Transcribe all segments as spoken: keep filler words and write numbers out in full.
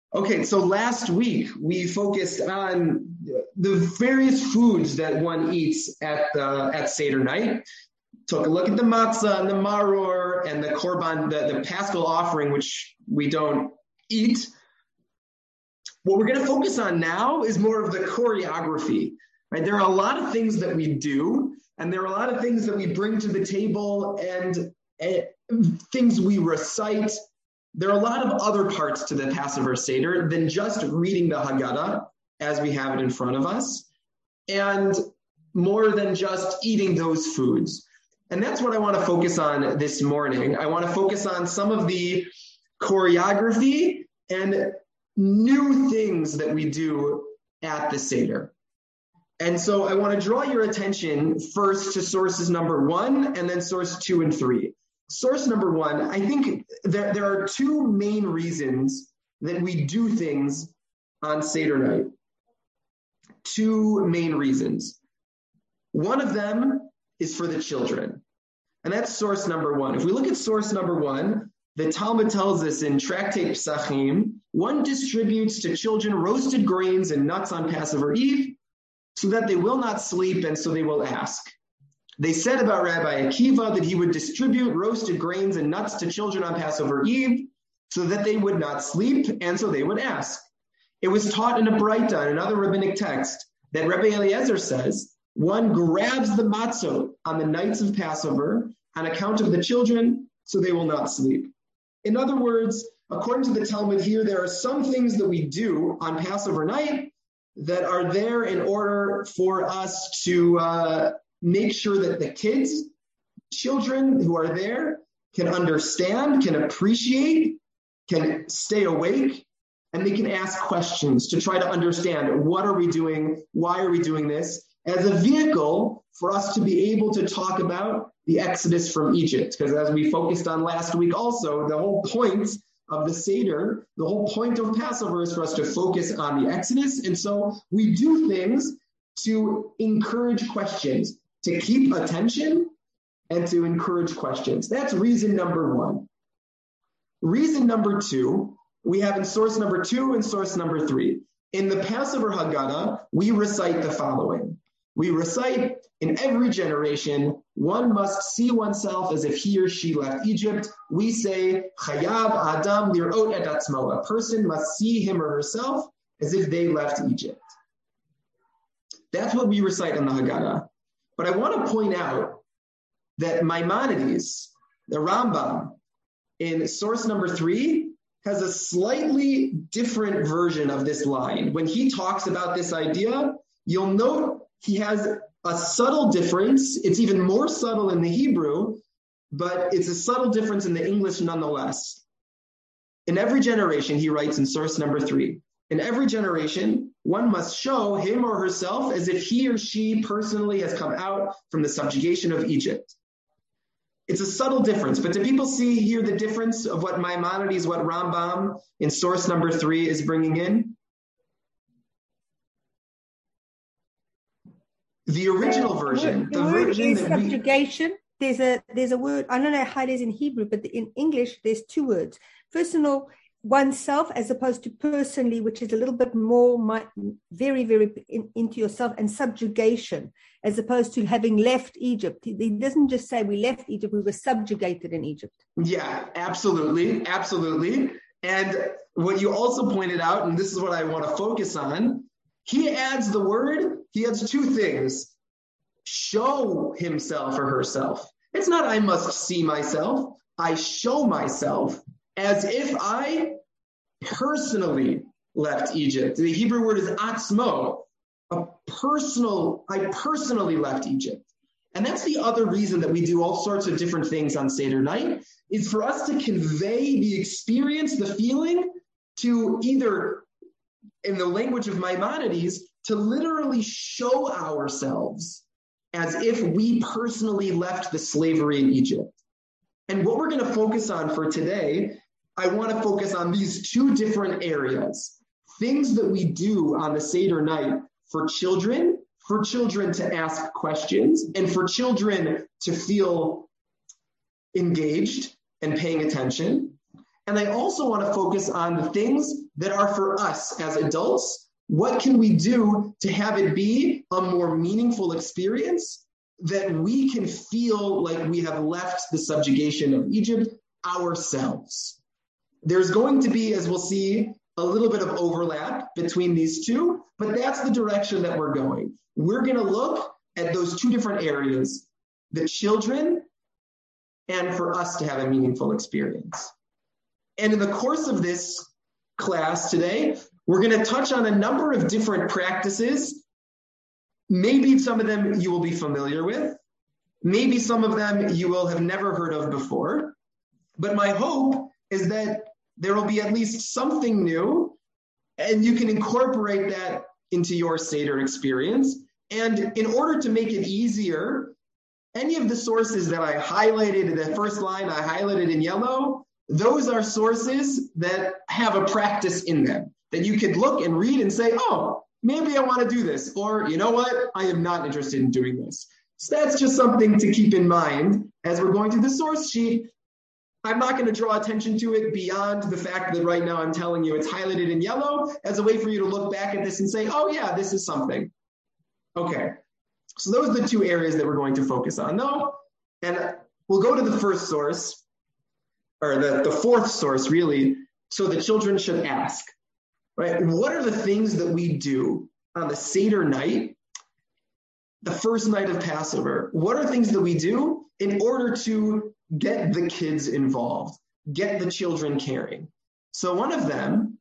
Okay, so last week we focused on the various foods that one eats at the, at Seder night. Took a look at the matzah and the maror and the korban, the, the paschal offering, which we don't eat. What we're going to focus on now is more of the choreography. Right? There are a lot of things that we do, and there are a lot of things that we bring to the table and uh, things we recite. There are a lot of other parts to the Passover Seder than just reading the Haggadah as we have it in front of us, and more than just eating those foods. And that's what I want to focus on this morning. I want to focus on some of the choreography and new things that we do at the Seder. And so I want to draw your attention first to sources number one and then source two and three. Source number one, I think there, there are two main reasons that we do things on Seder night. Two main reasons. One of them is for the children. And that's source number one. If we look at source number one, the Talmud tells us in Tractate Pesachim, one distributes to children roasted grains and nuts on Passover Eve so that they will not sleep and so they will ask. They said about Rabbi Akiva that he would distribute roasted grains and nuts to children on Passover Eve so that they would not sleep and so they would ask. It was taught in a Braita, in another rabbinic text, that Rabbi Eliezer says, one grabs the matzot on the nights of Passover on account of the children so they will not sleep. In other words, according to the Talmud here, there are some things that we do on Passover night that are there in order for us to uh, make sure that the kids, children who are there, can understand, can appreciate, can stay awake, and they can ask questions to try to understand what are we doing, why are we doing this, as a vehicle for us to be able to talk about the Exodus from Egypt. Because as we focused on last week also, the whole point of the Seder, the whole point of Passover is for us to focus on the Exodus. And so we do things to encourage questions, to keep attention and to encourage questions. That's reason number one. Reason number two, we have in source number two and source number three. In the Passover Haggadah, we recite the following. We recite, in every generation, one must see oneself as if he or she left Egypt. We say, Chayav Adam lirot et atzmo. A person must see him or herself as if they left Egypt. That's what we recite in the Haggadah. But I want to point out that Maimonides, the Rambam, in source number three, has a slightly different version of this line. When he talks about this idea, you'll note he has a subtle difference. It's even more subtle in the Hebrew, but it's a subtle difference in the English nonetheless. In every generation, he writes in source number three, in every generation, one must show him or herself as if he or she personally has come out from the subjugation of Egypt. It's a subtle difference, but do people see here the difference of what Maimonides, what Rambam in source number three is bringing in? The original version, the, the version that subjugation. We... There's a there's a word. I don't know how it is in Hebrew, but in English there's two words. First of all, oneself as opposed to personally, which is a little bit more my, very very in, into yourself, and subjugation as opposed to having left Egypt. He doesn't just say we left Egypt; we were subjugated in Egypt. Yeah, absolutely, absolutely. And what you also pointed out, and this is what I want to focus on. He adds the word, he adds two things. Show himself or herself. It's not I must see myself. I show myself as if I personally left Egypt. The Hebrew word is atzmo. A personal, I personally left Egypt. And that's the other reason that we do all sorts of different things on Seder night, is for us to convey the experience, the feeling, to either, in the language of Maimonides, to literally show ourselves as if we personally left the slavery in Egypt. And what we're going to focus on for today, I want to focus on these two different areas. Things that we do on the Seder night for children, for children to ask questions, and for children to feel engaged and paying attention. And I also want to focus on the things that are for us as adults. What can we do to have it be a more meaningful experience that we can feel like we have left the subjugation of Egypt ourselves? There's going to be, as we'll see, a little bit of overlap between these two, but that's the direction that we're going. We're going to look at those two different areas, the children and for us to have a meaningful experience. And in the course of this class today, we're going to touch on a number of different practices. Maybe some of them you will be familiar with. Maybe some of them you will have never heard of before. But my hope is that there will be at least something new, and you can incorporate that into your Seder experience. And in order to make it easier, any of the sources that I highlighted in the first line, I highlighted in yellow, those are sources that have a practice in them that you could look and read and say, oh, maybe I want to do this. Or, you know what? I am not interested in doing this. So that's just something to keep in mind as we're going through the source sheet. I'm not going to draw attention to it beyond the fact that right now I'm telling you it's highlighted in yellow as a way for you to look back at this and say, oh yeah, this is something. Okay. So those are the two areas that we're going to focus on though. And we'll go to the first source, or the, the fourth source really. So the children should ask, right? What are the things that we do on the Seder night, the first night of Passover? What are things that we do in order to get the kids involved, get the children caring? So one of them,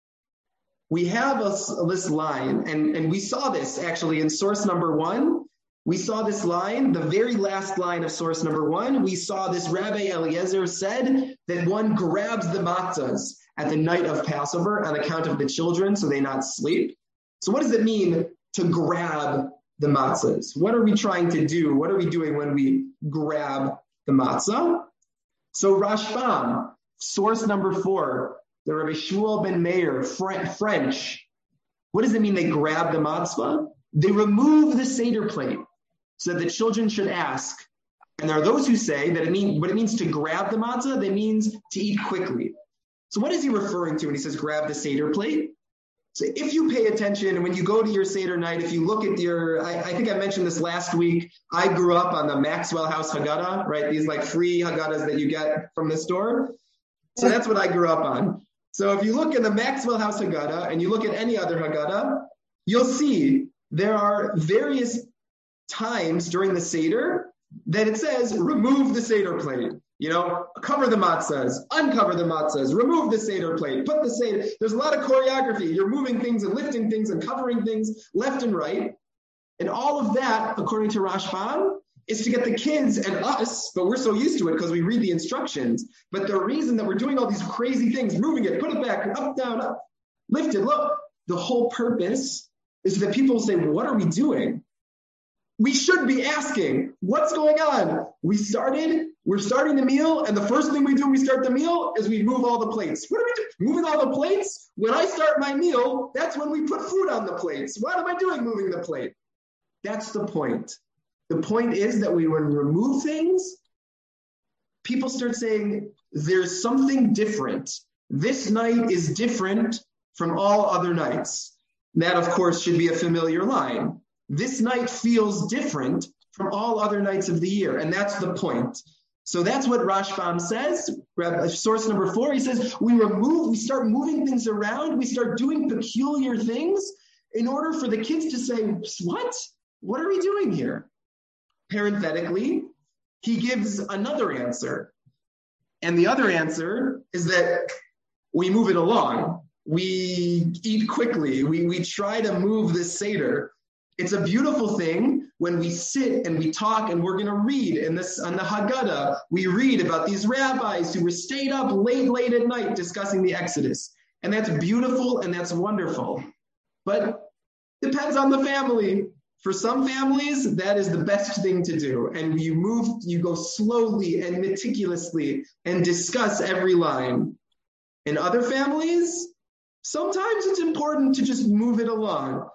we have a, this line, and, and we saw this actually in source number one. We saw this line, the very last line of source number one. We saw this Rabbi Eliezer said that one grabs the matzahs at the night of Passover on account of the children so they not sleep. So what does it mean to grab the matzahs? What are we trying to do? What are we doing when we grab the matzah? So Rashbam, source number four, the Rabbi Shmuel ben Meir, French. What does it mean they grab the matzah? They remove the Seder plate so that the children should ask. And there are those who say that it mean, what it means to grab the matzah, that means to eat quickly. So what is he referring to when he says grab the Seder plate? So if you pay attention, and when you go to your Seder night, if you look at your, I, I think I mentioned this last week, I grew up on the Maxwell House Haggadah, right? These like free Haggadahs that you get from the store. So that's what I grew up on. So if you look in the Maxwell House Haggadah and you look at any other Haggadah, you'll see there are various times during the Seder that it says, remove the Seder plate. You know, cover the matzahs, uncover the matzahs, remove the Seder plate, put the Seder. There's a lot of choreography. You're moving things and lifting things and covering things left and right. And all of that, according to Rashbam, is to get the kids and us, but we're so used to it because we read the instructions. But the reason that we're doing all these crazy things, moving it, put it back, up, down, up, lift it, look, the whole purpose is that people say, well, what are we doing? We should be asking, what's going on? We started, we're starting the meal, and the first thing we do when we start the meal is we move all the plates. What are we doing? Moving all the plates? When I start my meal, that's when we put food on the plates. What am I doing moving the plate? That's the point. The point is that we, when we remove things, people start saying, there's something different. This night is different from all other nights. That, of course, should be a familiar line. This night feels different from all other nights of the year, and that's the point. So that's what Rashbam says, source number four. He says, we remove, we start moving things around, we start doing peculiar things in order for the kids to say, what? What are we doing here? Parenthetically, he gives another answer. And the other answer is that we move it along. We eat quickly. We, we try to move this Seder. It's a beautiful thing when we sit and we talk, and we're going to read in this on the Haggadah. We read about these rabbis who were stayed up late, late at night discussing the Exodus. And that's beautiful and that's wonderful. But depends on the family. For some families, that is the best thing to do. And you move, you go slowly and meticulously and discuss every line. In other families, sometimes it's important to just move it along.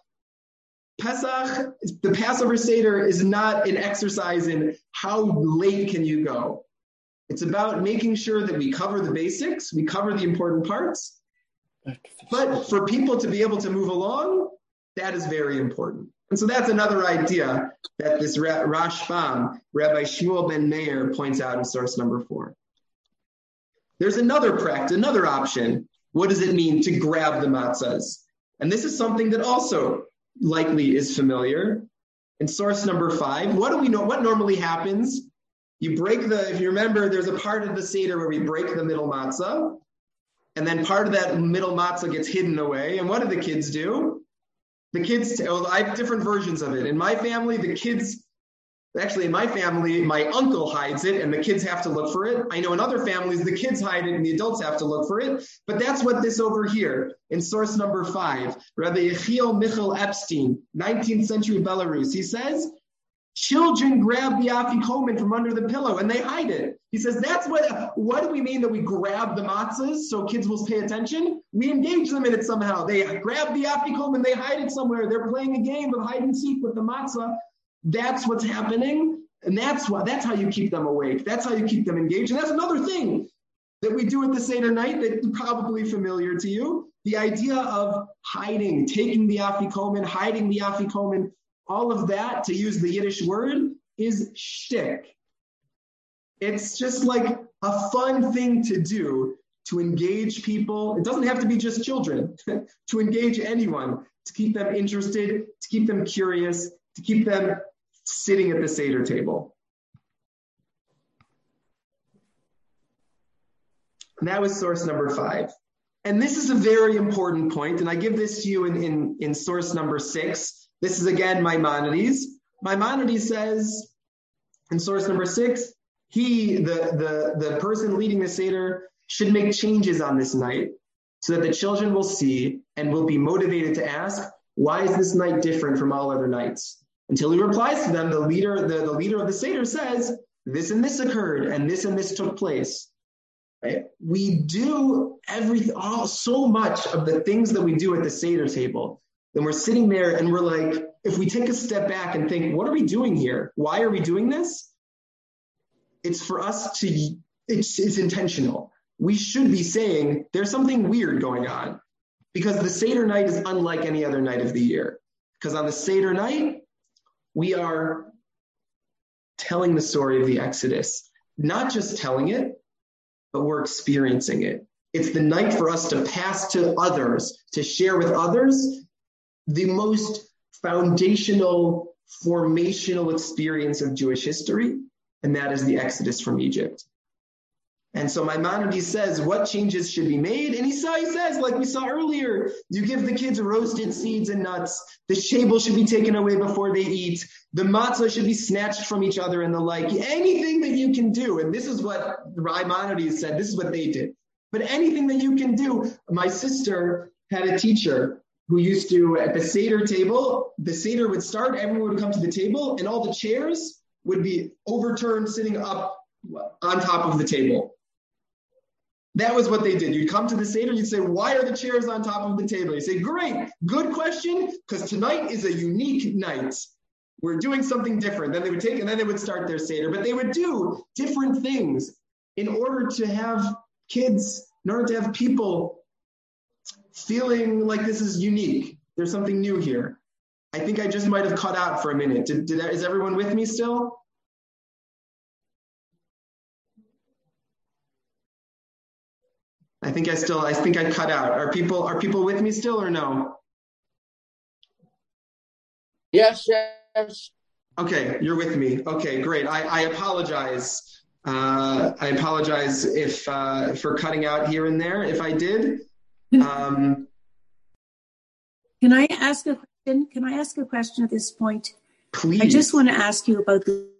Pesach, the Passover Seder is not an exercise in how late can you go. It's about making sure that we cover the basics, we cover the important parts. But for people to be able to move along, that is very important. And so that's another idea that this Rashbam, Rabbi Shmuel ben Meir, points out in source number four. There's another practice, another option. What does it mean to grab the matzahs? And this is something that also likely is familiar. In source number five, what do we know? What normally happens? You break the, if you remember, there's a part of the Seder where we break the middle matzah, and then part of that middle matzah gets hidden away. And what do the kids do? The kids, well, I have different versions of it. In my family, the kids, actually in my family, my uncle hides it and the kids have to look for it. I know in other families, the kids hide it and the adults have to look for it. But that's what this over here, in source number five, Rabbi Yechiel Michal Epstein, nineteenth century Belarus, he says, children grab the afikomen from under the pillow and they hide it. He says, that's what, what do we mean that we grab the matzahs so kids will pay attention? We engage them in it somehow. They grab the afikomen, they hide it somewhere. They're playing a game of hide and seek with the matzah. That's what's happening. And that's what, that's how you keep them awake. That's how you keep them engaged. And that's another thing that we do at the Seder night that's probably familiar to you. The idea of hiding, taking the afikomen, hiding the afikomen, all of that, to use the Yiddish word, is shtick. It's just like a fun thing to do to engage people. It doesn't have to be just children, to engage anyone, to keep them interested, to keep them curious, to keep them sitting at the Seder table. And that was source number five. And this is a very important point, and I give this to you in, in, in source number six. This is again Maimonides. Maimonides says in source number six, he, the, the, the person leading the Seder, should make changes on this night so that the children will see and will be motivated to ask, why is this night different from all other nights? Until he replies to them, the leader, the, the leader of the Seder says, this and this occurred and this and this took place. Right? We do everything, all, so much of the things that we do at the Seder table. Then we're sitting there and we're like, if we take a step back and think, what are we doing here? Why are we doing this? It's for us to, it's, it's intentional. We should be saying there's something weird going on because the Seder night is unlike any other night of the year. Because on the Seder night, we are telling the story of the Exodus, not just telling it, but we're experiencing it. It's the night for us to pass to others, to share with others the most foundational, formational experience of Jewish history, and that is the Exodus from Egypt. And so Maimonides says, what changes should be made? And he, saw, he says, like we saw earlier, you give the kids roasted seeds and nuts. The shebel should be taken away before they eat. The matzah should be snatched from each other and the like. Anything that you can do, and this is what Maimonides said, this is what they did. But anything that you can do. My sister had a teacher who used to, at the Seder table, the Seder would start, everyone would come to the table, and all the chairs would be overturned, sitting up on top of the table. That was what they did. You'd come to the Seder, you'd say, why are the chairs on top of the table? You say, great, good question, because tonight is a unique night. We're doing something different. Then they would take, and then they would start their Seder. But they would do different things in order to have kids, in order to have people feeling like this is unique. There's something new here. I think I just might have cut out for a minute. Did, did is everyone with me still? I think I still, I think I cut out. Are people, are people with me still or no? Yes, yes. Okay, you're with me. Okay, great. I, I apologize. Uh, I apologize if uh, for cutting out here and there, if I did. Um, Can I ask a question? Can I ask a question at this point? Please. I just want to ask you about the.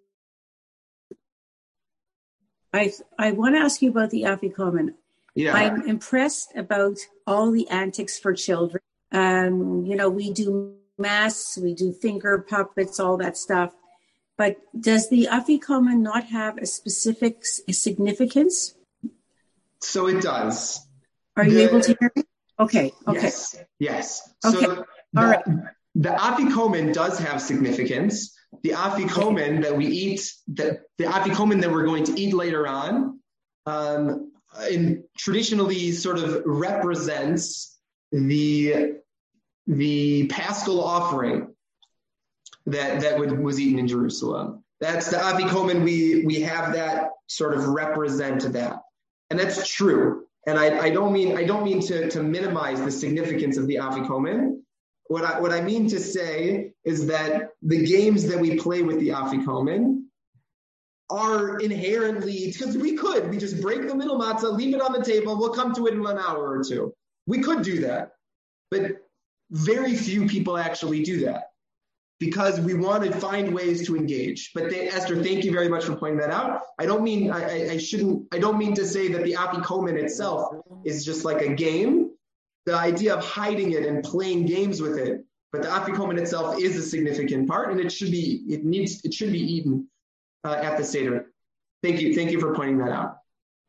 I I want to ask you about the Afikomen. Yeah. I'm impressed about all the antics for children. Um, you know, we do masks, we do finger puppets, all that stuff. But does the Afikomen not have a specific significance? So it does. Are the, you able to hear me? Okay. Okay. Yes. Yes. Okay. So all the, right. The Afikomen does have significance. The Afikomen that we eat, the, the Afikomen that we're going to eat later on, um, in traditionally sort of represents the the Paschal offering that that would, was eaten in Jerusalem. That's the Afikomen. We we have that sort of represent that, and that's true. And I, I don't mean I don't mean to, to minimize the significance of the Afikomen. What I what I mean to say is that the games that we play with the Afikomen are inherently, because we could, we just break the middle matzah, leave it on the table, we'll come to it in an hour or two. We could do that, but very few people actually do that because we want to find ways to engage. But they, Esther, thank you very much for pointing that out. I don't mean, I, I, I shouldn't, I don't mean to say that the Afikomen itself is just like a game. The idea of hiding it and playing games with it, but the Afikomen itself is a significant part, and it should be, it needs, it should be eaten Uh, at the Seder. Thank you. Thank you for pointing that out.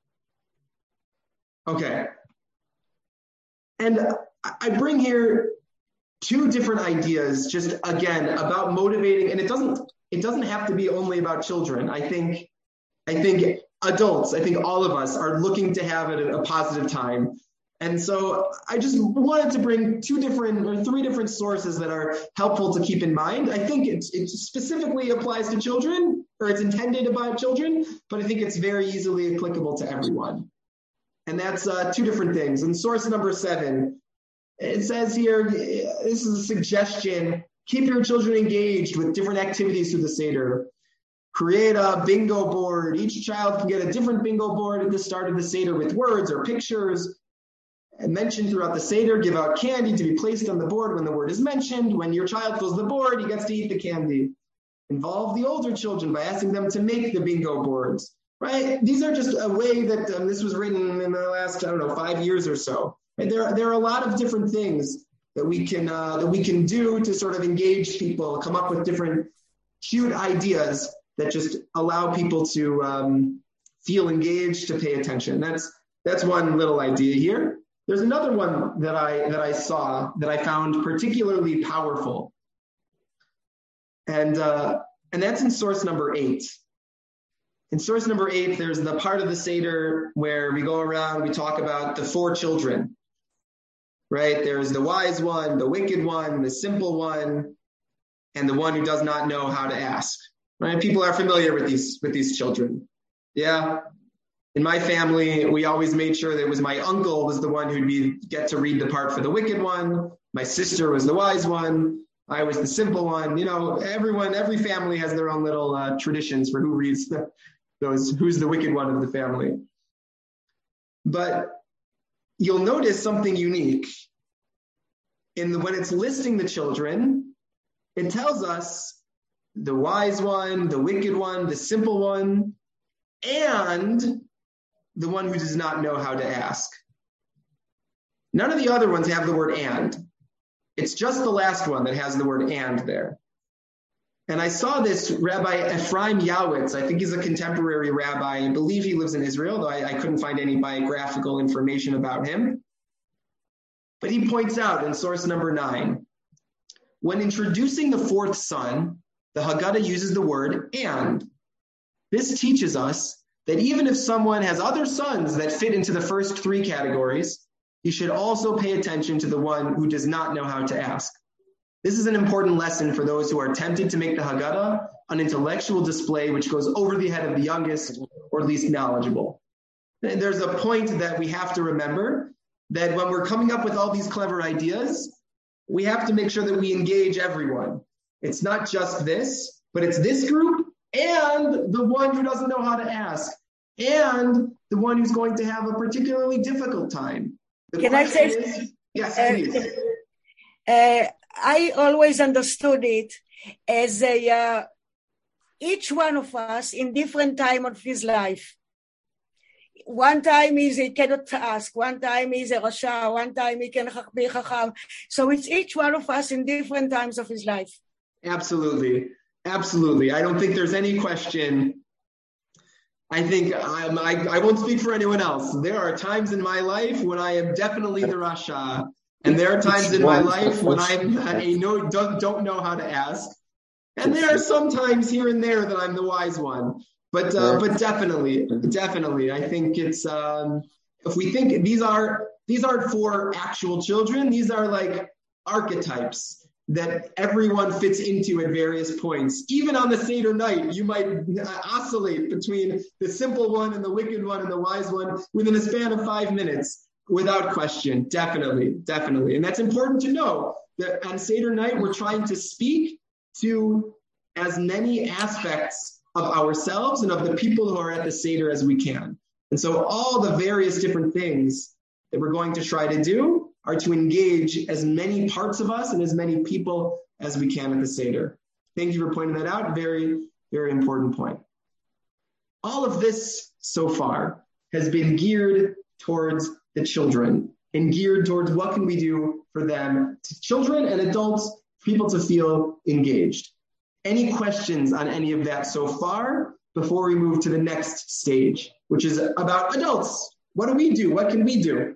Okay. And I bring here two different ideas, just again, about motivating, and it doesn't, it doesn't have to be only about children. I think, I think adults, I think all of us are looking to have it a positive time. And so I just wanted to bring two different or three different sources that are helpful to keep in mind. I think it, it specifically applies to children, or it's intended about children, but I think it's very easily applicable to everyone. And that's uh, two different things. And source number seven, it says here, this is a suggestion, keep your children engaged with different activities through the Seder. Create a bingo board. Each child can get a different bingo board at the start of the Seder with words or pictures. And mentioned throughout the Seder, give out candy to be placed on the board when the word is mentioned. When your child fills the board, he gets to eat the candy. Involve the older children by asking them to make the bingo boards, right? These are just a way that um, this was written in the last, I don't know, five years or so. Right? There, there are a lot of different things that we can uh, that we can do to sort of engage people, come up with different cute ideas that just allow people to um, feel engaged, to pay attention. That's that's one little idea here. There's another one that I that I saw that I found particularly powerful, and uh, and that's in source number eight. In source number eight, there's the part of the Seder where we go around, we talk about the four children, right? There's the wise one, the wicked one, the simple one, and the one who does not know how to ask. Right? People are familiar with these with these children, yeah. In my family, we always made sure that it was my uncle was the one who'd be get to read the part for the wicked one. My sister was the wise one. I was the simple one. You know, everyone, every family has their own little uh, traditions for who reads the, those, who's the wicked one of the family. But you'll notice something unique. In the, when it's listing the children, it tells us the wise one, the wicked one, the simple one, and the one who does not know how to ask. None of the other ones have the word and. It's just the last one that has the word and there. And I saw this Rabbi Ephraim Yawitz. I think he's a contemporary rabbi. I believe he lives in Israel, though I, I couldn't find any biographical information about him. But he points out in source number nine, when introducing the fourth son, the Haggadah uses the word and. This teaches us that even if someone has other sons that fit into the first three categories, you should also pay attention to the one who does not know how to ask. This is an important lesson for those who are tempted to make the Haggadah an intellectual display which goes over the head of the youngest or least knowledgeable. And there's a point that we have to remember, that when we're coming up with all these clever ideas, we have to make sure that we engage everyone. It's not just this, but it's this group and the one who doesn't know how to ask, and the one who's going to have a particularly difficult time. The Can I say? Is, yes, uh, please. Uh, I always understood it as a uh, each one of us in different time of his life. One time is he cannot ask, one time he's a Rasha, one time he can be Chacham. So it's each one of us in different times of his life. Absolutely. Absolutely. I don't think there's any question. I think I'm, I, I won't speak for anyone else. There are times in my life when I am definitely the Rasha, and there are times in my life when I'm a no don't, don't know how to ask, and there are some times here and there that I'm the wise one. But uh, but definitely, definitely, I think it's um, if we think these are these aren't for actual children, these are like archetypes that everyone fits into at various points. Even on the Seder night, you might oscillate between the simple one and the wicked one and the wise one within a span of five minutes, without question. Definitely, definitely, and that's important to know that on Seder night we're trying to speak to as many aspects of ourselves and of the people who are at the Seder as we can. And so all the various different things that we're going to try to do are to engage as many parts of us and as many people as we can at the Seder. Thank you for pointing that out. Very, very important point. All of this so far has been geared towards the children and geared towards what can we do for them, to children and adults, people to feel engaged. Any questions on any of that so far before we move to the next stage, which is about adults? What do we do? What can we do?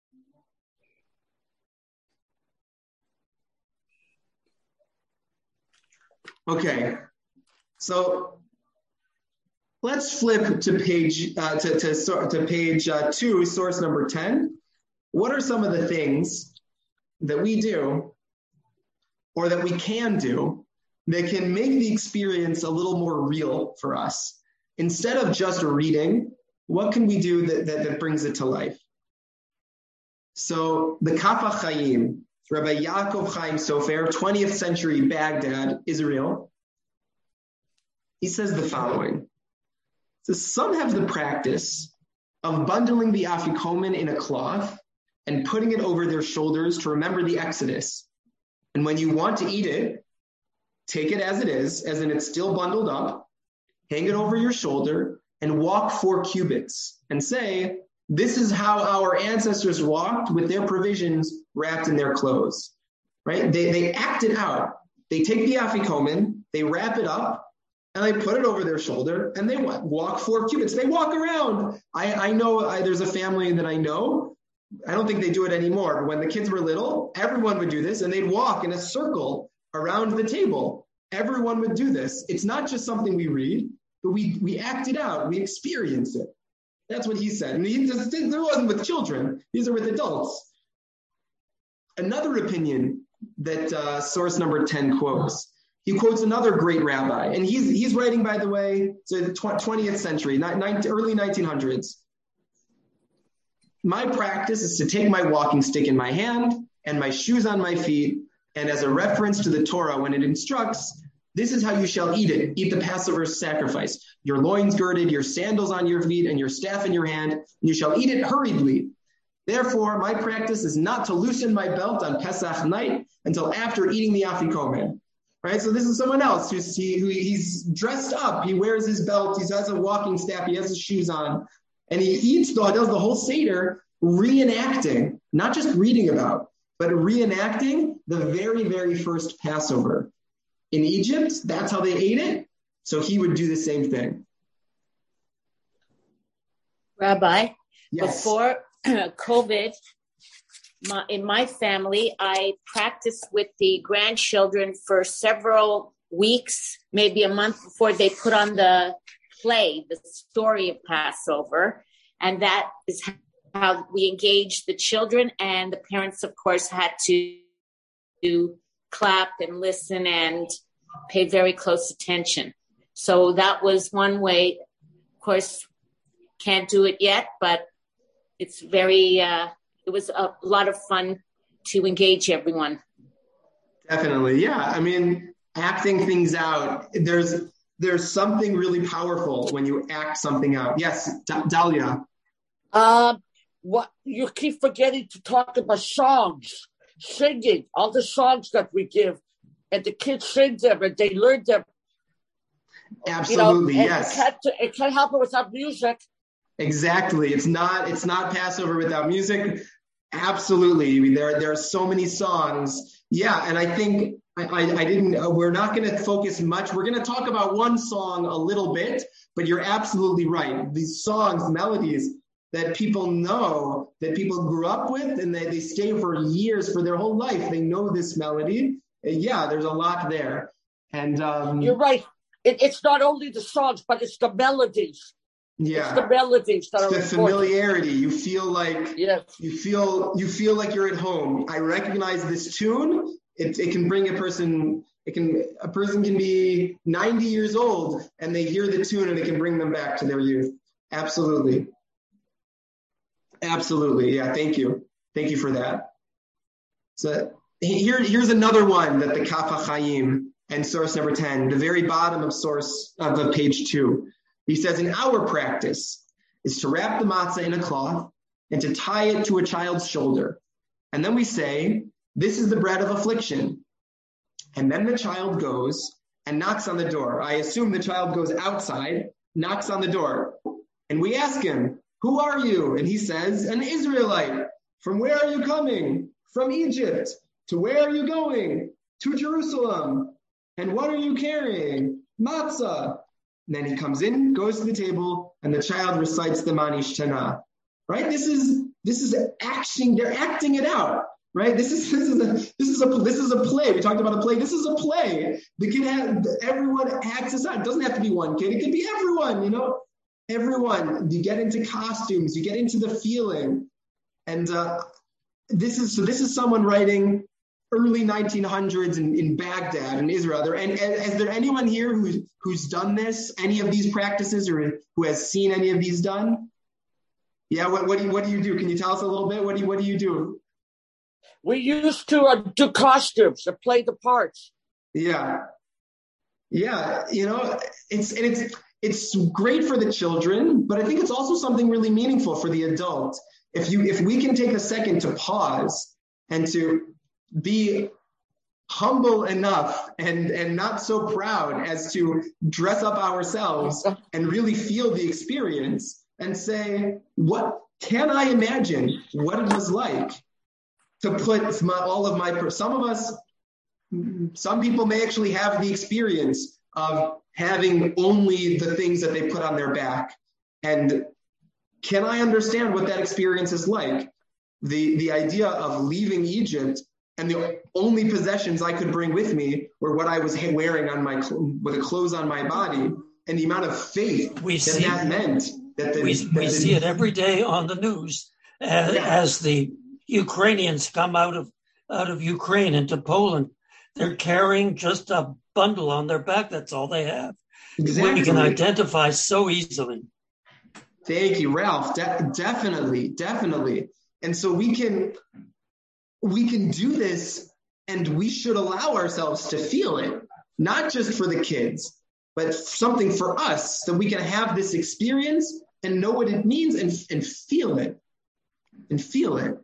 Okay, so let's flip to page uh, to, to, to page uh, two, source number ten. What are some of the things that we do or that we can do that can make the experience a little more real for us? Instead of just reading, what can we do that, that, that brings it to life? So the Kaf HaChaim, Rabbi Yaakov Chaim Sofer, twentieth century Baghdad, Israel, he says the following. So some have the practice of bundling the afikomen in a cloth and putting it over their shoulders to remember the Exodus. And when you want to eat it, take it as it is, as in it's still bundled up, hang it over your shoulder, and walk four cubits and say, this is how our ancestors walked with their provisions wrapped in their clothes, right? They they act it out. They take the afikomen, they wrap it up, and they put it over their shoulder, and they walk four cubits. They walk around. I, I know I, there's a family that I know. I don't think they do it anymore, but when the kids were little, everyone would do this, and they'd walk in a circle around the table. Everyone would do this. It's not just something we read, but we, we act it out. We experience it. That's what he said. And he just, it wasn't with children. These are with adults. Another opinion that uh, source number ten quotes. He quotes another great rabbi. And he's he's writing, by the way, to the twentieth century, early nineteen hundreds. My practice is to take my walking stick in my hand and my shoes on my feet, and as a reference to the Torah when it instructs, this is how you shall eat it. Eat the Passover sacrifice. Your loins girded, your sandals on your feet, and your staff in your hand, and you shall eat it hurriedly. Therefore, my practice is not to loosen my belt on Pesach night until after eating the afikomen. Right? So this is someone else who's he, who he's dressed up. He wears his belt. He has a walking staff. He has his shoes on. And he eats, though, does the whole Seder reenacting, not just reading about, but reenacting the very, very first Passover. In Egypt, that's how they ate it. So he would do the same thing. Rabbi, yes. Before COVID, my, in my family, I practiced with the grandchildren for several weeks, maybe a month before they put on the play, the story of Passover. And that is how we engaged the children. And the parents, of course, had to do clap and listen and pay very close attention. So that was one way. Of course, can't do it yet, but it's very, uh, it was a lot of fun to engage everyone. Definitely. Yeah. I mean, acting things out, there's, there's something really powerful when you act something out. Yes, D- Dalia. Um, what you keep forgetting to talk about songs. Singing, all the songs that we give, and the kids sing them and they learn them. Absolutely, you know, yes. It can't, it can't happen without music. Exactly. It's not it's not Passover without music. Absolutely. I mean, there, there are so many songs. Yeah, and I think I, I, I didn't, uh, we're not going to focus much. We're going to talk about one song a little bit, but you're absolutely right. These songs, melodies, that people know, that people grew up with, and they, they stay for years, for their whole life. They know this melody. Yeah, there's a lot there. And um, you're right. it, it's not only the songs, but it's the melodies. Yeah, it's the melodies that it's are the important. familiarity. You feel like yes. you feel you feel like you're at home. I recognize this tune. It it can bring a person. It can a person can be ninety years old and they hear the tune and it can bring them back to their youth. Absolutely, absolutely. Yeah, thank you, thank you for that. So here here's another one that the Kaf HaChaim and source number ten, the very bottom of source of the page two. He says, in our practice is to wrap the matzah in a cloth and to tie it to a child's shoulder. And then we say, this is the bread of affliction. And then the child goes and knocks on the door. I assume the child goes outside, knocks on the door. And we ask him, who are you? And he says, an Israelite. From where are you coming? From Egypt. To where are you going? To Jerusalem. And what are you carrying? Matzah. And then he comes in, goes to the table, and the child recites the Manish Tana. Right? This is this is acting. They're acting it out. Right? This is this is a this is a this is a play. We talked about a play. This is a play. The kid has, everyone acts this out. It doesn't have to be one kid. It could be everyone. You know, everyone. You get into costumes. You get into the feeling. And uh, this is so. This is someone writing early nineteen hundreds in, in Baghdad in Israel. There, and, and is there anyone here who's who's done this? Any of these practices, or who has seen any of these done? Yeah. What what do you, what do you do? Can you tell us a little bit? What do you, what do you do? We used to uh, do costumes and play the parts. Yeah, yeah. You know, it's and it's it's great for the children, but I think it's also something really meaningful for the adult. If you if we can take a second to pause and to be humble enough and, and not so proud as to dress up ourselves and really feel the experience and say, what can I imagine what it was like to put my, all of my, some of us, some people may actually have the experience of having only the things that they put on their back. And can I understand what that experience is like? The, the idea of leaving Egypt and the only possessions I could bring with me were what I was wearing on my, with the clothes on my body, and the amount of faith we that see, that meant. That the, we that we the, see it every day on the news as, yeah. as the Ukrainians come out of out of Ukraine into Poland. They're carrying just a bundle on their back. That's all they have. Exactly. We can identify so easily. Thank you, Ralph. De- definitely, definitely. And so we can. We can do this, and we should allow ourselves to feel it, not just for the kids, but something for us, that we can have this experience and know what it means and, and feel it, and feel it.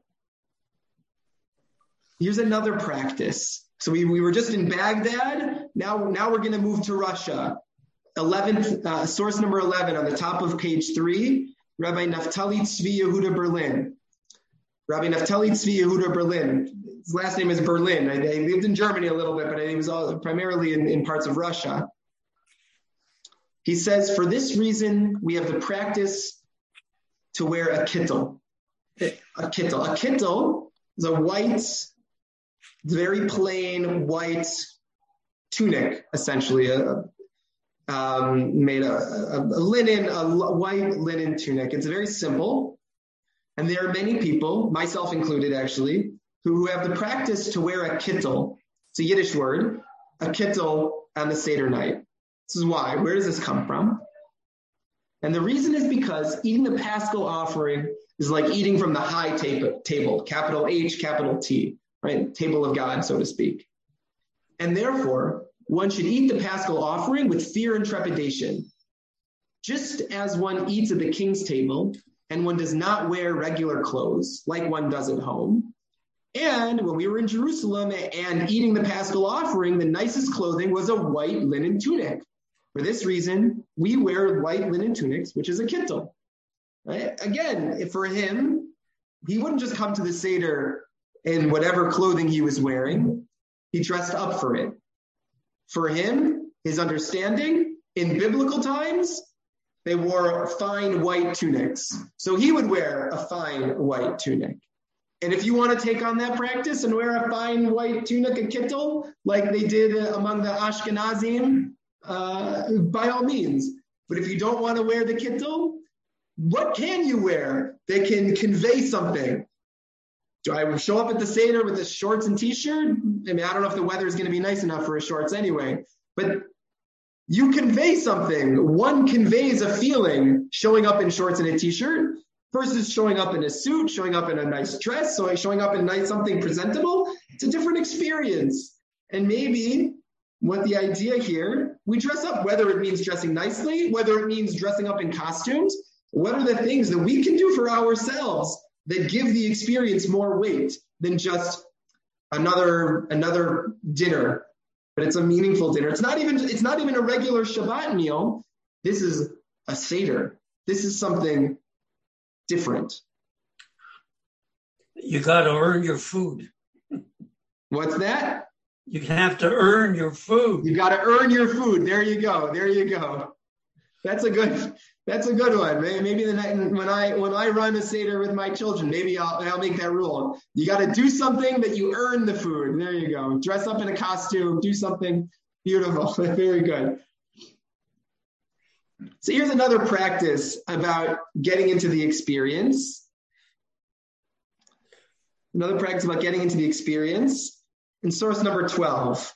Here's another practice. So we, we were just in Baghdad. Now, now we're going to move to Russia. eleventh, uh, source number eleven on the top of page three, Rabbi Naftali Tzvi Yehuda Berlin. Rabbi Naftali Tzvi Yehuda Berlin. His last name is Berlin. I, I lived in Germany a little bit, but he was all, primarily in, in parts of Russia. He says, for this reason, we have the practice to wear a kittel. A kittel. A kittel is a white, very plain white tunic, essentially, a, um, made a, a, a linen, a white linen tunic. It's very simple. And there are many people, myself included actually, who have the practice to wear a kittel. It's a Yiddish word, a kittel on the Seder night. This is why. Where does this come from? And the reason is because eating the Paschal offering is like eating from the high table, table, capital H, capital T, right? Table of God, so to speak. And therefore, one should eat the Paschal offering with fear and trepidation. Just as one eats at the king's table, and one does not wear regular clothes like one does at home. And when we were in Jerusalem and eating the Paschal offering, the nicest clothing was a white linen tunic. For this reason, we wear white linen tunics, which is a kittel. Right? Again, for him, he wouldn't just come to the Seder in whatever clothing he was wearing. He dressed up for it. For him, his understanding, in biblical times, they wore fine white tunics. So he would wear a fine white tunic. And if you want to take on that practice and wear a fine white tunic, a kittel, like they did among the Ashkenazim, uh, by all means. But if you don't want to wear the kittel, what can you wear that can convey something? Do I show up at the Seder with the shorts and t-shirt? I mean, I don't know if the weather is going to be nice enough for a shorts anyway, but you convey something. One conveys a feeling showing up in shorts and a t-shirt versus showing up in a suit, showing up in a nice dress, so showing up in nice something presentable. It's a different experience. And maybe what the idea here, we dress up, whether it means dressing nicely, whether it means dressing up in costumes. What are the things that we can do for ourselves that give the experience more weight than just another another dinner? But it's a meaningful dinner. It's not even it's not even a regular Shabbat meal. This is a Seder. This is something different. You got to earn your food. What's that? You have to earn your food. You got to earn your food. There you go. There you go. That's a good. That's a good one. Maybe the night when I when I run a Seder with my children, maybe I'll I'll make that rule. You got to do something that you earn the food. There you go. Dress up in a costume. Do something beautiful. Very good. So here's another practice about getting into the experience. Another practice about getting into the experience. In source number twelve.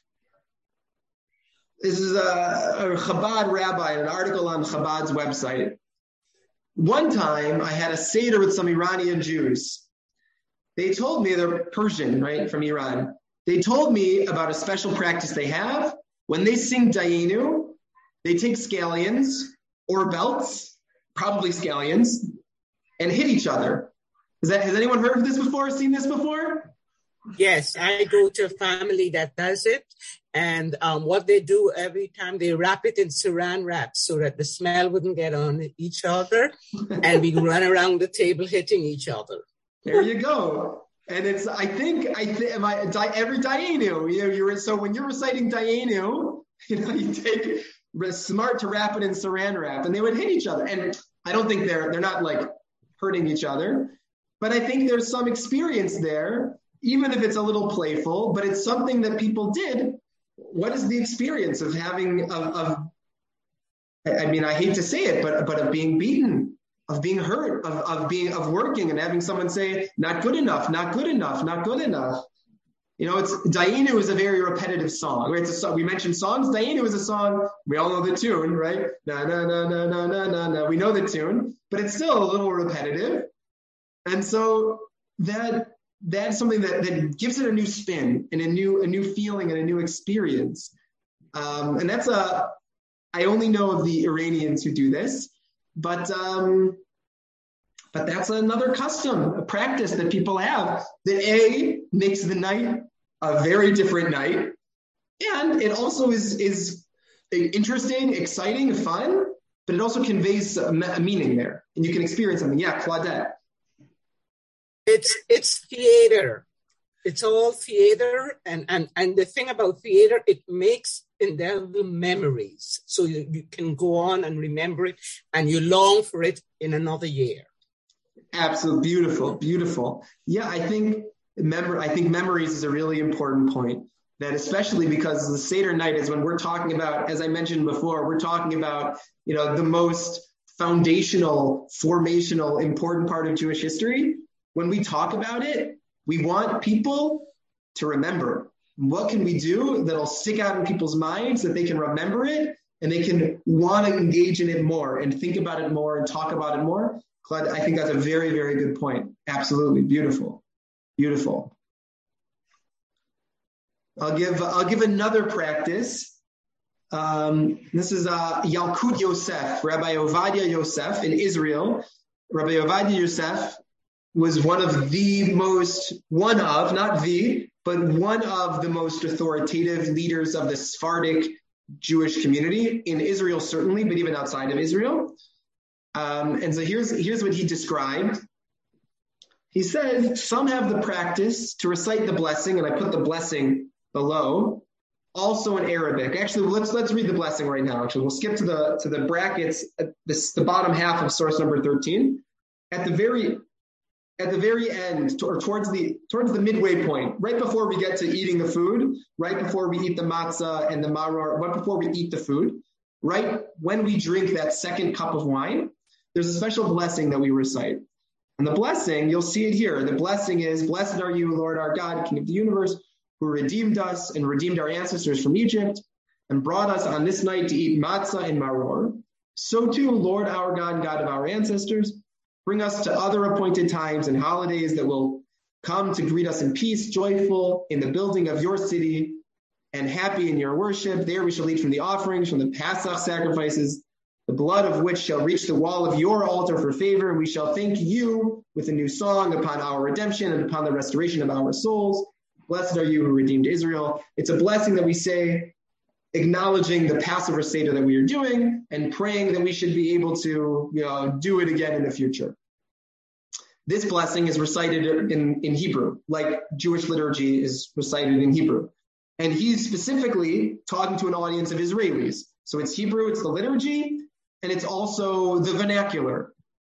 This is a, a Chabad rabbi in an article on Chabad's website. One time I had a Seder with some Iranian Jews. They told me, they're Persian, right, from Iran. They told me about a special practice they have. When they sing Dayenu, they take scallions or belts, probably scallions, and hit each other. Is that, has anyone heard of this before, seen this before? Yes, I go to a family that does it. And um, what they do every time, they wrap it in saran wrap so that the smell wouldn't get on each other. And we run around the table hitting each other. There you go. And it's, I think, I think, am I, every Dayenu, you know, you're, so when you're reciting Dayenu, you know, you take, it's smart to wrap it in saran wrap, and they would hit each other. And I don't think they're, they're not like hurting each other, but I think there's some experience there, even if it's a little playful, but it's something that people did. What is the experience of having, of, of I mean, I hate to say it, but, but of being beaten, of being hurt, of, of being, of working and having someone say, not good enough, not good enough, not good enough. You know, it's, Dayenu is a very repetitive song, right? It's a song, we mentioned songs. Dayenu is a song, we all know the tune, right? Na, na, na, na, na, na, na, na. We know the tune, but it's still a little repetitive. And so that, that's something that, that gives it a new spin and a new, a new feeling and a new experience. Um, and that's a, I only know of the Iranians who do this, but, um, but that's another custom, a practice that people have that A, makes the night a very different night. And it also is, is interesting, exciting, fun, but it also conveys a, a meaning there and you can experience something. Yeah, Claudette. It's it's theater. It's all theater, and, and, and the thing about theater, it makes indelible memories. So you, you can go on and remember it, and you long for it in another year. Absolutely beautiful, beautiful. Yeah, I think mem- I think memories is a really important point. That especially because the Seder night is when we're talking about, as I mentioned before, we're talking about, you know, the most foundational, formational, important part of Jewish history. When we talk about it, we want people to remember. What can we do that'll stick out in people's minds that they can remember it and they can want to engage in it more and think about it more and talk about it more? Claude, I think that's a very, very good point. Absolutely. Beautiful. Beautiful. I'll give, I'll give another practice. Um, this is uh, Yalkut Yosef, Rabbi Ovadia Yosef in Israel. Rabbi Ovadia Yosef was one of the most, one of, not the, but one of the most authoritative leaders of the Sephardic Jewish community in Israel, certainly, but even outside of Israel. Um, and so here's, here's what he described. He said, some have the practice to recite the blessing, and I put the blessing below, also in Arabic. Actually, let's let's read the blessing right now. Actually, we'll skip to the to the brackets, at this, the bottom half of source number thirteen. At the very at the very end, or towards the towards the midway point, right before we get to eating the food, right before we eat the matzah and the maror, right before we eat the food, right when we drink that second cup of wine, there's a special blessing that we recite. And the blessing, you'll see it here. The blessing is, blessed are you, Lord our God, King of the universe, who redeemed us and redeemed our ancestors from Egypt and brought us on this night to eat matzah and maror. So too, Lord our God, God of our ancestors, bring us to other appointed times and holidays that will come to greet us in peace, joyful in the building of your city and happy in your worship. There we shall eat from the offerings, from the Passover sacrifices, the blood of which shall reach the wall of your altar for favor. And we shall thank you with a new song upon our redemption and upon the restoration of our souls. Blessed are you who redeemed Israel. It's a blessing that we say, acknowledging the Passover Seder that we are doing and praying that we should be able to, you know, do it again in the future. This blessing is recited in, in Hebrew, like Jewish liturgy is recited in Hebrew. And he's specifically talking to an audience of Israelis. So it's Hebrew, it's the liturgy, and it's also the vernacular.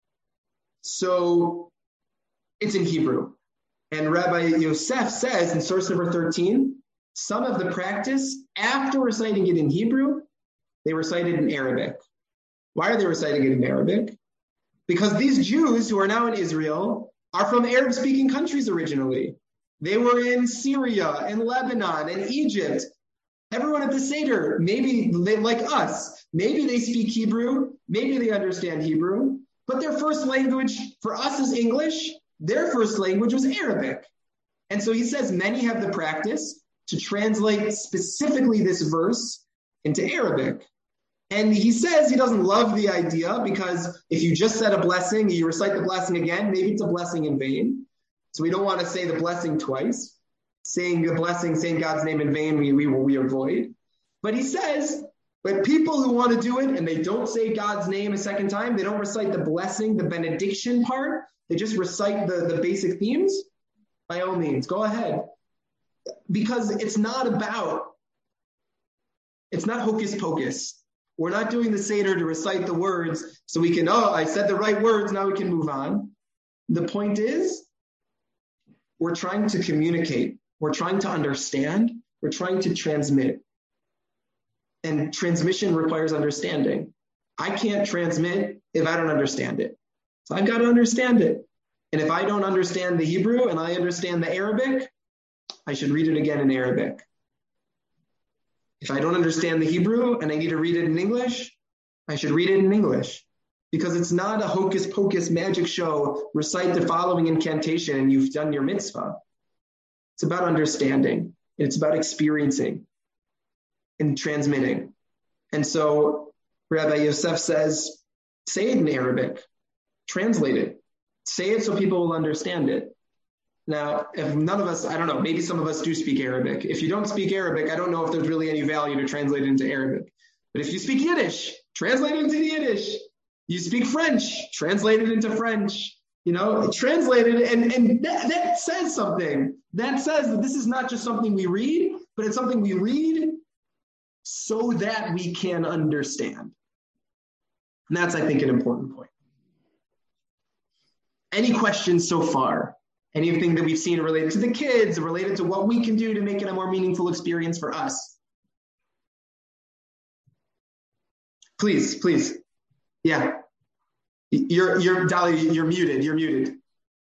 So it's in Hebrew. And Rabbi Yosef says in source number thirteen, some of the practice, after reciting it in Hebrew, they recite it in Arabic. Why are they reciting it in Arabic? Because these Jews who are now in Israel are from Arab-speaking countries originally. They were in Syria and Lebanon and Egypt. Everyone at the Seder, maybe they, like us, maybe they speak Hebrew, maybe they understand Hebrew, but their first language for us is English. Their first language was Arabic. And so he says many have the practice to translate specifically this verse into Arabic. And he says he doesn't love the idea because if you just said a blessing, you recite the blessing again, maybe it's a blessing in vain. So we don't want to say the blessing twice. Saying the blessing, saying God's name in vain, we, we, we avoid. But he says, but people who want to do it and they don't say God's name a second time, they don't recite the blessing, the benediction part, they just recite the, the basic themes, by all means, go ahead. Because it's not about, it's not hocus pocus. We're not doing the Seder to recite the words so we can, oh, I said the right words, now we can move on. The point is, we're trying to communicate. We're trying to understand. We're trying to transmit. And transmission requires understanding. I can't transmit if I don't understand it. So I've got to understand it. And if I don't understand the Hebrew and I understand the Arabic, I should read it again in Arabic. If I don't understand the Hebrew and I need to read it in English, I should read it in English. Because it's not a hocus pocus magic show, recite the following incantation and you've done your mitzvah. It's about understanding. And it's about experiencing and transmitting. And so Rabbi Yosef says, say it in Arabic, translate it, say it so people will understand it. Now, if none of us, I don't know, maybe some of us do speak Arabic. If you don't speak Arabic, I don't know if there's really any value to translate it into Arabic. But if you speak Yiddish, translate it into Yiddish. You speak French, translate it into French, you know, translate it. And, and that, that says something. That says that this is not just something we read, but it's something we read so that we can understand. And that's, I think, an important point. Any questions so far? Anything that we've seen related to the kids, related to what we can do to make it a more meaningful experience for us? Please, please. Yeah. You're, you're, Dolly, you're muted. You're muted.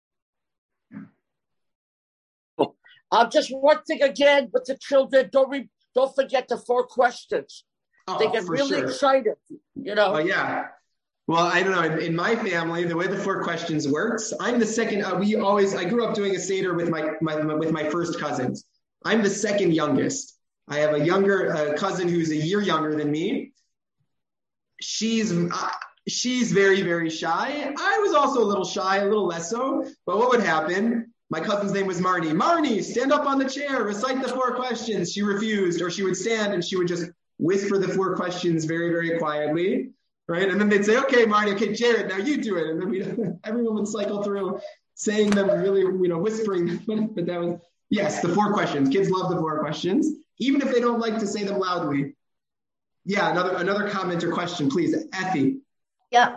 Um, just one thing again with the children. Don't re- don't forget the four questions. Oh, they get really sure. excited, you know. Oh, yeah. Well, I don't know. In, in my family, the way the four questions works, I'm the second. Uh, we always. I grew up doing a Seder with my, my with my first cousins. I'm the second youngest. I have a younger uh, cousin who's a year younger than me. She's uh, she's very very shy. I was also a little shy, a little less so. But what would happen? My cousin's name was Marnie. Marnie, stand up on the chair, recite the four questions. She refused, or she would stand and she would just whisper the four questions very, very quietly, right? And then they'd say, okay, Marnie, okay, Jared, now you do it. And then we, everyone would cycle through saying them really, you know, whispering. But that was, yes, the four questions. Kids love the four questions, even if they don't like to say them loudly. Yeah, another another comment or question, please. Effie. Yeah.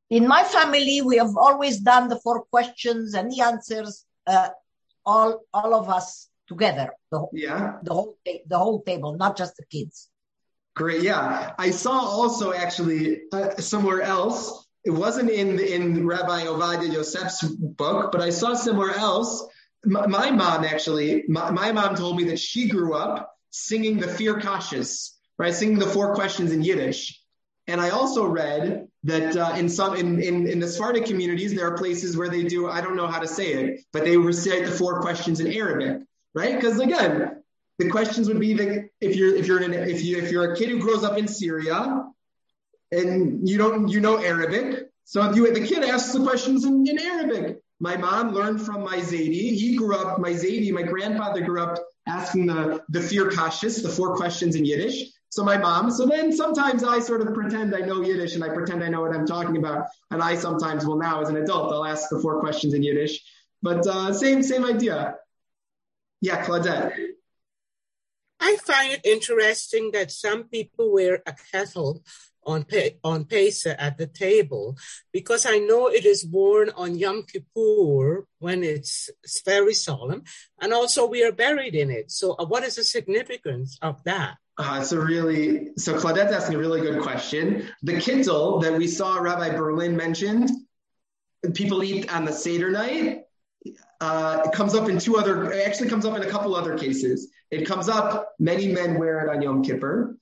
In my family, we have always done the four questions and the answers, uh, all all of us together. The, yeah. The whole the whole table, not just the kids. Great. Yeah. I saw also actually uh, somewhere else. It wasn't in in Rabbi Ovadia Yosef's book, but I saw somewhere else. My, my mom actually, my, my mom told me that she grew up singing the Fir Kashas, right? Singing the four questions in Yiddish. And I also read that uh, in some in, in in the Sephardic communities, there are places where they do, I don't know how to say it, but they recite the four questions in Arabic, right? Because again, the questions would be that if you're if you're in if you if you're a kid who grows up in Syria and you don't you know Arabic, so you the kid asks the questions in, in Arabic. My mom learned from my Zaidi. He grew up, my Zaidi, my grandfather grew up asking the the Fir Kashas, the four questions in Yiddish. So my mom, so then sometimes I sort of pretend I know Yiddish and I pretend I know what I'm talking about. And I sometimes will now as an adult, I'll ask the four questions in Yiddish. But uh, same same idea. Yeah, Claudette. I find it interesting that some people wear a kettle on Pe- on Pesach at the table, because I know it is worn on Yom Kippur when it's, it's very solemn, and also we are buried in it. So uh, what is the significance of that? Uh, it's a really, so Claudette's asking a really good question. The kittel that we saw Rabbi Berlin mentioned, people eat on the Seder night, uh, it comes up in two other, it actually comes up in a couple other cases. It comes up, many men wear it on Yom Kippur.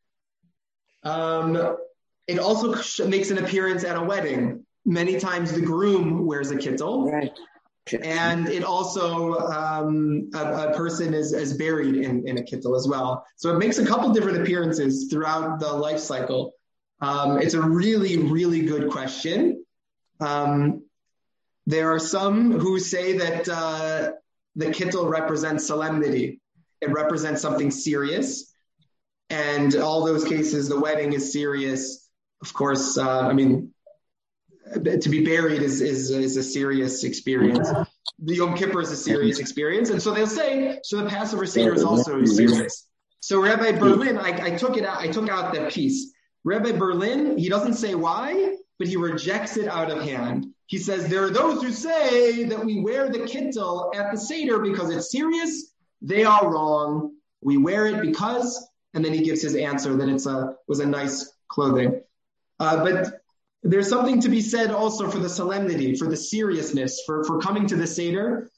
Um, it also sh- makes an appearance at a wedding. Many times the groom wears a kittel. Right. And it also, um, a, a person is, is buried in, in a kittel as well. So it makes a couple different appearances throughout the life cycle. Um, it's a really, really good question. Um, there are some who say that uh, the kittel represents solemnity. It represents something serious. And all those cases, the wedding is serious. Of course, uh, I mean, to be buried is, is is a serious experience. The Yom Kippur is a serious experience. And so they'll say, so the Passover Seder is also serious. So Rabbi Berlin, I, I took it out, I took out that piece. Rabbi Berlin, he doesn't say why, but he rejects it out of hand. He says, there are those who say that we wear the kittel at the Seder because it's serious. They are wrong. We wear it because, and then he gives his answer that it's a was a nice clothing. Uh, but there's something to be said also for the solemnity, for the seriousness, for, for coming to the Seder,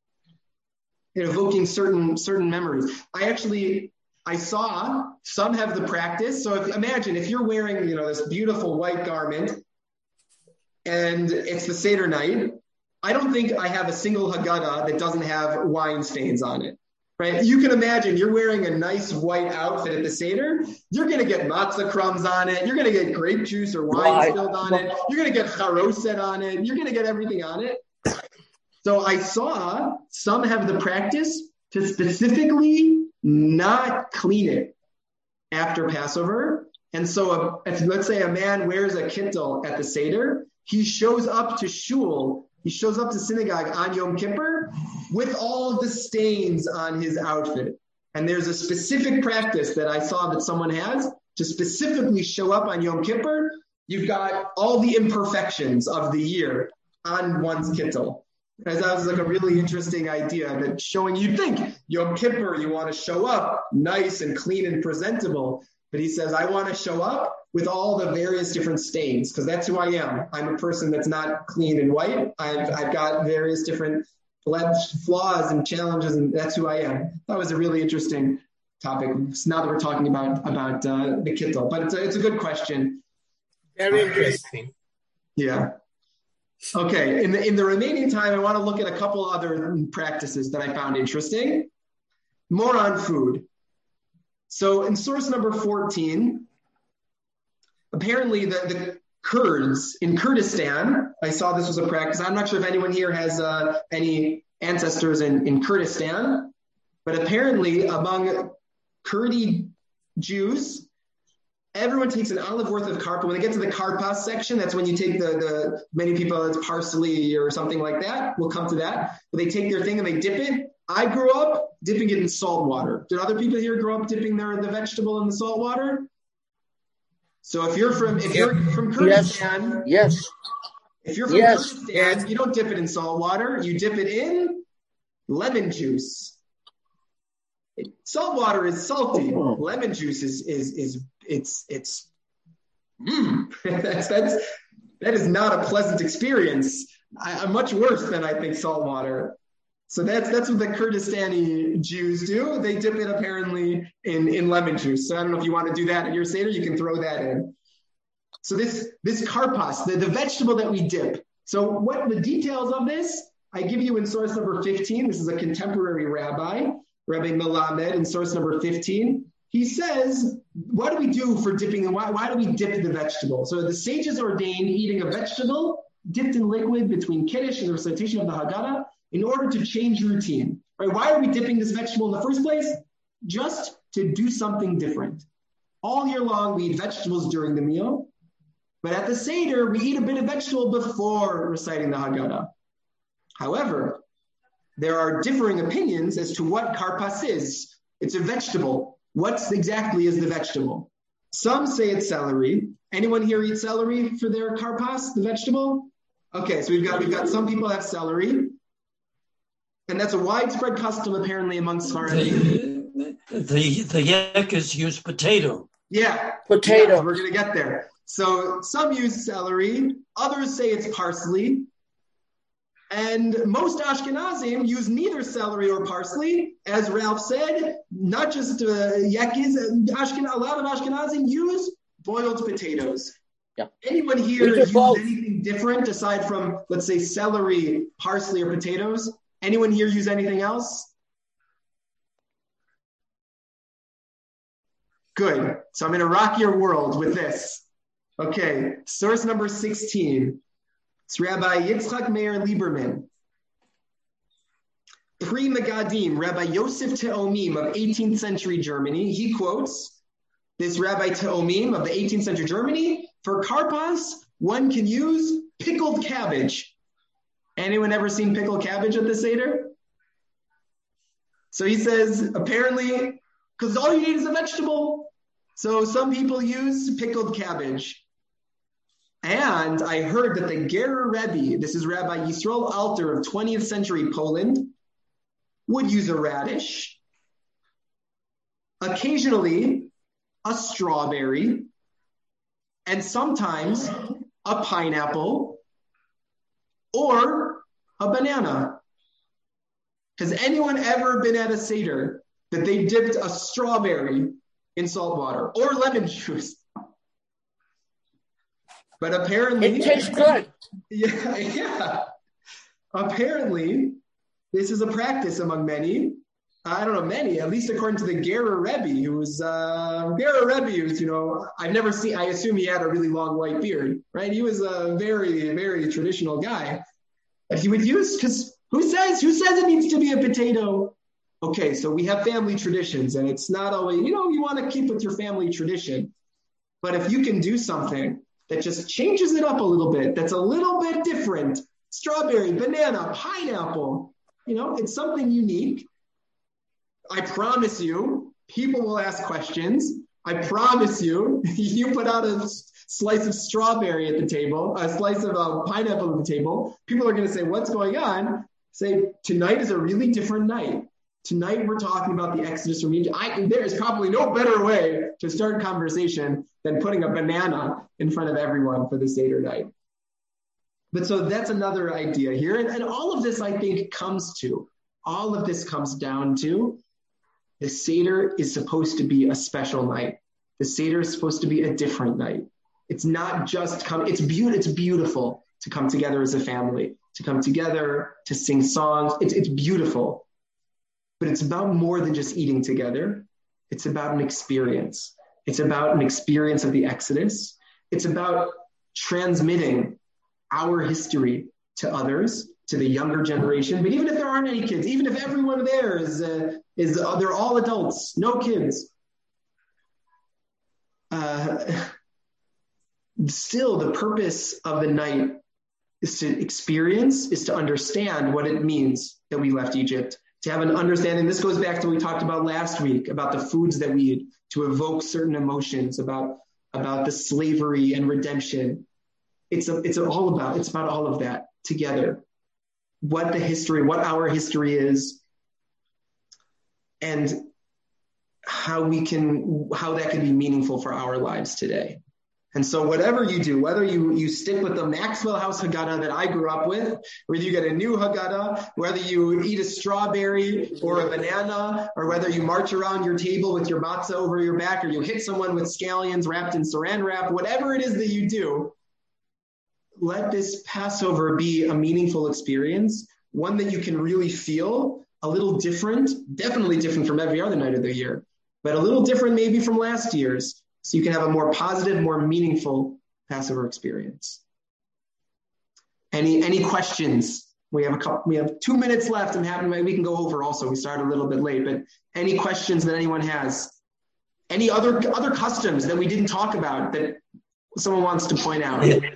evoking certain certain memories. I actually, I saw some have the practice. So if, imagine if you're wearing, you know, this beautiful white garment and it's the Seder night, I don't think I have a single Haggadah that doesn't have wine stains on it. Right? You can imagine you're wearing a nice white outfit at the Seder. You're going to get matzah crumbs on it. You're going to get grape juice or wine right. spilled on it. You're going to get charoset on it. You're going to get everything on it. So I saw some have the practice to specifically not clean it after Passover. And so if, let's say a man wears a kittel at the Seder, he shows up to shul. He shows up to synagogue on Yom Kippur with all of the stains on his outfit. And there's a specific practice that I saw that someone has to specifically show up on Yom Kippur. You've got all the imperfections of the year on one's kittel. As that was like a really interesting idea that showing, you think Yom Kippur, you want to show up nice and clean and presentable. But he says, I want to show up with all the various different stains, because that's who I am. I'm a person that's not clean and white. I've, I've got various different flaws and challenges, and that's who I am. That was a really interesting topic. Now that we're talking about about uh, the kittel, but it's a, it's a good question. Very interesting. Yeah. Okay. In the in the remaining time, I want to look at a couple other practices that I found interesting. More on food. So in source number fourteen, apparently the, the Kurds in Kurdistan, I saw this was a practice. I'm not sure if anyone here has uh, any ancestors in, in Kurdistan, but apparently among Kurdi Jews, everyone takes an olive worth of karpa. When they get to the karpas section, that's when you take the, the many people, it's parsley or something like that. We'll come to that. But they take their thing and they dip it. I grew up dipping it in salt water. Did other people here grow up dipping their the vegetable in the salt water? So if you're from if you're from Kurdistan, yes, yes. if you're from yes. Kurdistan, yes. you don't dip it in salt water. You dip it in lemon juice. Salt water is salty. Oh. Lemon juice is is is it's it's. Mm. that's that's that is not a pleasant experience. I, I'm much worse than I think salt water. So that's that's what the Kurdistani Jews do. They dip it apparently in, in lemon juice. So I don't know if you want to do that at your Seder, you can throw that in. So this this karpas, the, the vegetable that we dip. So what the details of this, I give you in source number fifteen. This is a contemporary rabbi, Rabbi Melamed, in source number fifteen. He says, what do we do for dipping and why, why do we dip the vegetable? So the sages ordained eating a vegetable dipped in liquid between Kiddush and the recitation of the Haggadah in order to change routine. Right? Why are we dipping this vegetable in the first place? Just to do something different. All year long, we eat vegetables during the meal, but at the Seder, we eat a bit of vegetable before reciting the Haggadah. However, there are differing opinions as to what karpas is. It's a vegetable. What exactly is the vegetable? Some say it's celery. Anyone here eat celery for their karpas, the vegetable? Okay, so we've got we've got some people have celery. And that's a widespread custom, apparently, amongst Sfaradim. The, the, the Yekkes use potato. Yeah. Potato. Yeah, we're going to get there. So some use celery. Others say it's parsley. And most Ashkenazim use neither celery or parsley. As Ralph said, not just uh, Yekkes, Ashken, a lot of Ashkenazim use boiled potatoes. Yeah. Anyone here use both. Anything different aside from, let's say, celery, parsley, or potatoes? Anyone here use anything else? Good. So I'm going to rock your world with this. Okay. Source number sixteen. It's Rabbi Yitzchak Meir Lieberman. Pri Megadim, Rabbi Yosef Teomim of eighteenth century Germany. He quotes this Rabbi Teomim of the eighteenth century Germany. For karpas, one can use pickled cabbage. Anyone ever seen pickled cabbage at the Seder? So he says, apparently, because all you need is a vegetable. So some people use pickled cabbage. And I heard that the Gerer Rebbe, this is Rabbi Yisrael Alter of twentieth century Poland, would use a radish, occasionally a strawberry, and sometimes a pineapple, or a banana. Has anyone ever been at a Seder that they dipped a strawberry in salt water or lemon juice? But apparently... It tastes good. Yeah, yeah. Apparently, this is a practice among many. I don't know, many, at least according to the Gerer Rebbe, who was, uh, Gerer Rebbe was, you know, I've never seen, I assume he had a really long white beard, right? He was a very, very traditional guy. But he would use, because who says, who says it needs to be a potato? Okay, so we have family traditions, and it's not always, you know, you want to keep with your family tradition. But if you can do something that just changes it up a little bit, that's a little bit different, strawberry, banana, pineapple, you know, it's something unique. I promise you, people will ask questions. I promise you, you put out a slice of strawberry at the table, a slice of uh, pineapple at the table, people are going to say, what's going on? Say, tonight is a really different night. Tonight we're talking about the Exodus from Egypt. I, there is probably no better way to start a conversation than putting a banana in front of everyone for the Seder night. But so that's another idea here. And, and all of this, I think, comes to, all of this comes down to, the Seder is supposed to be a special night. The Seder is supposed to be a different night. It's not just come, it's beautiful, it's beautiful to come together as a family, to come together, to sing songs. It's, it's beautiful. But it's about more than just eating together. It's about an experience. It's about an experience of the Exodus. It's about transmitting our history to others, to the younger generation. But even if there aren't any kids, even if everyone there is, uh, is uh, they're all adults, no kids, uh, still the purpose of the night is to experience, is to understand what it means that we left Egypt, to have an understanding. This goes back to what we talked about last week, about the foods that we eat, to evoke certain emotions, about about the slavery and redemption. It's a, it's all about, it's about all of that together. What the history, what our history is, and how we can, how that can be meaningful for our lives today. And so whatever you do, whether you, you stick with the Maxwell House Haggadah that I grew up with, whether you get a new Haggadah, whether you eat a strawberry or a banana, or whether you march around your table with your matzah over your back, or you hit someone with scallions wrapped in saran wrap, whatever it is that you do, let this Passover be a meaningful experience, one that you can really feel a little different, definitely different from every other night of the year, but a little different maybe from last year's, so you can have a more positive, more meaningful Passover experience. Any any questions? We have a couple, we have two minutes left. I'm happy we can go over also. We started a little bit late, but any questions that anyone has? Any other other customs that we didn't talk about that someone wants to point out? It,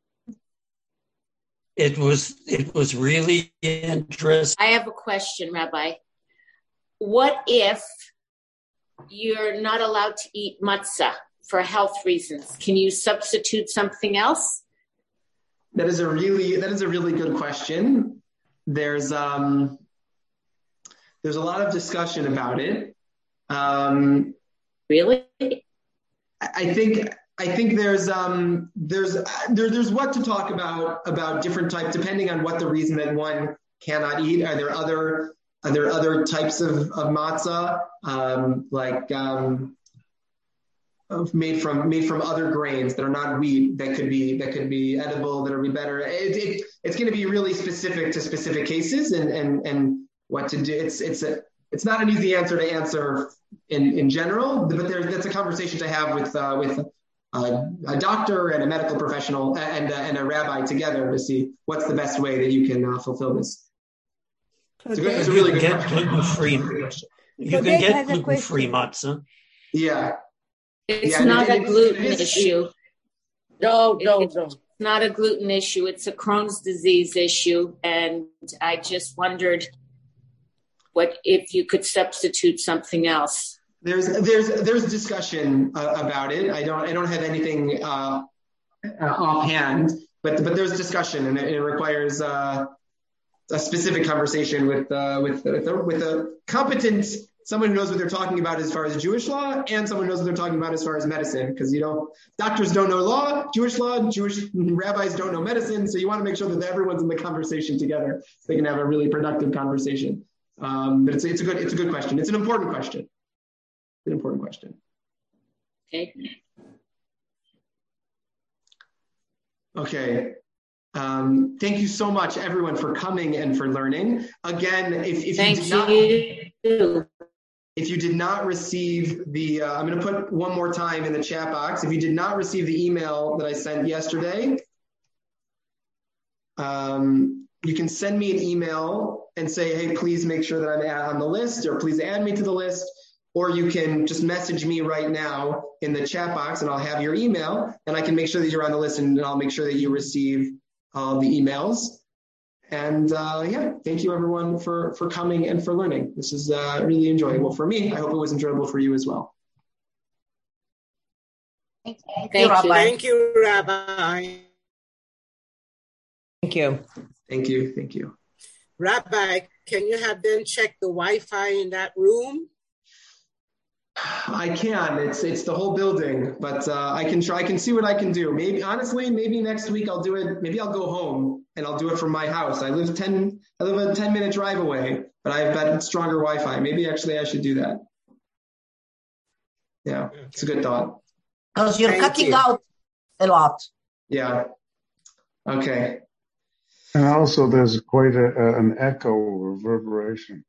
it was it was really interesting. I have a question, Rabbi. What if you're not allowed to eat matzah for health reasons? Can you substitute something else? That is a really that is a really good question. There's um there's a lot of discussion about it. Um, really? I think I think there's um there's there, there's what to talk about about different types depending on what the reason that one cannot eat. Are there other Are there other types of, of matzah, um, like um, made from made from other grains that are not wheat that could be that could be edible, that would be better? It, it, it's going to be really specific to specific cases and and and what to do. It's it's a it's not an easy answer to answer in, in general, but there, that's a conversation to have with uh, with uh, a doctor and a medical professional and uh, and a rabbi together to see what's the best way that you can uh, fulfill this. It's a, good, it's a really good get gluten-free. You so can get gluten-free matzah. Yeah. It's yeah, not it, a it, gluten it is, issue. No, no, it, no. It's not a gluten issue. It's a Crohn's disease issue. And I just wondered what if you could substitute something else. There's there's there's discussion uh, about it. I don't I don't have anything uh, uh, offhand, but but there's discussion, and it, it requires uh, a specific conversation with uh, with with a, with a competent someone who knows what they're talking about as far as Jewish law, and someone who knows what they're talking about as far as medicine. Because you know, doctors don't know law, Jewish law, Jewish rabbis don't know medicine, so you want to make sure that everyone's in the conversation together, so they can have a really productive conversation. Um, but it's it's a good it's a good question. It's an important question. An important question. Okay. Okay. Um, thank you so much, everyone, for coming and for learning. Again, if, if thank you did not, you. if you did not receive the, uh, I'm going to put one more time in the chat box. If you did not receive the email that I sent yesterday, um, you can send me an email and say, hey, please make sure that I'm on the list, or please add me to the list. Or you can just message me right now in the chat box and I'll have your email and I can make sure that you're on the list and I'll make sure that you receive uh, the emails. And uh, yeah, thank you everyone for, for coming and for learning. This is uh, really enjoyable for me. I hope it was enjoyable for you as well. Thank you, Thank you, Rabbi. Thank you, Rabbi. Thank you. Thank you. Thank you. Rabbi, can you have them check the Wi-Fi in that room? I can. It's it's the whole building, but uh, I can try. I can see what I can do. Maybe honestly, maybe next week I'll do it. Maybe I'll go home and I'll do it from my house. I live ten. I live a ten minute drive away, but I've got stronger Wi-Fi. Maybe actually I should do that. Yeah, okay. It's a good thought. Because you're Thank cutting you. out a lot. Yeah. Okay. And also, there's quite a, a, an echo reverberation.